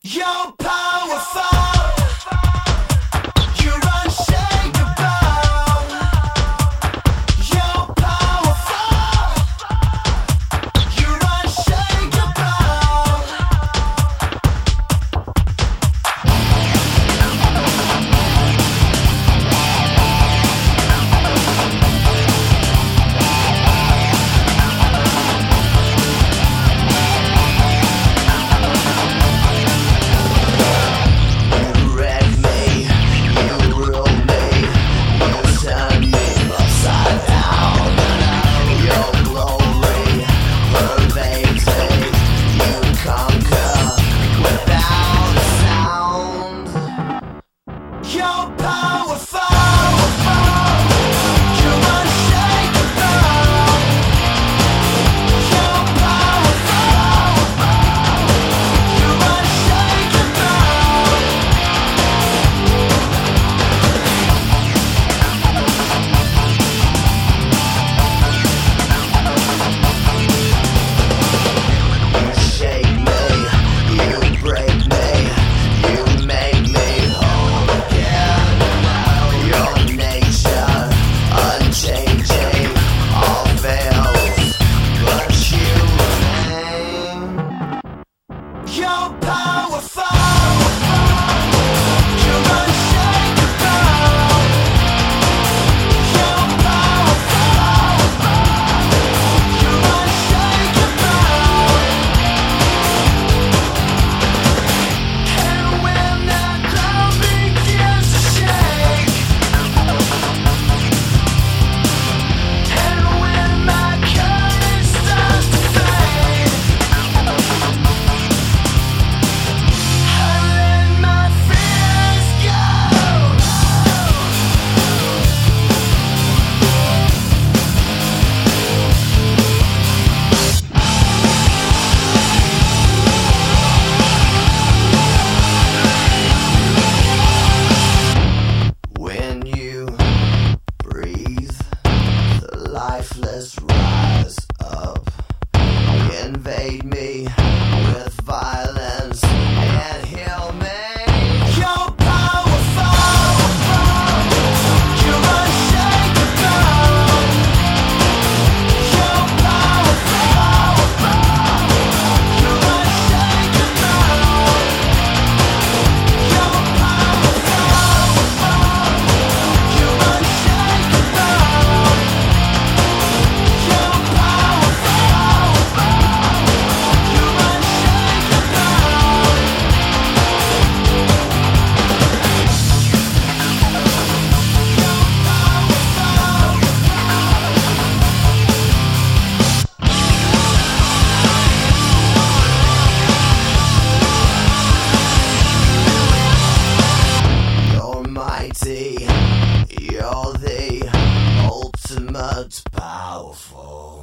You're powerful. You're unshakable. You're powerful. You're unshakable. You're powerful. You're unshakable. You're powerful. You're unshakable. You shake me, you break me, you make me whole again. Your nature, unchanging, all fails, but you remain. You're powerful. You're unshakable. You're powerful. You're unshakable. And when that ground begins to shake, and when my courage starts to fade, I let my fears go. When you breathe, the lifeless rise up, invade me with violence and heal me. You're powerful. You're unshakable. You're powerful. You're unshakable. You're powerful. You're unshakable. You're powerful. You're unshakable. You're mighty. You're the ultimate powerful.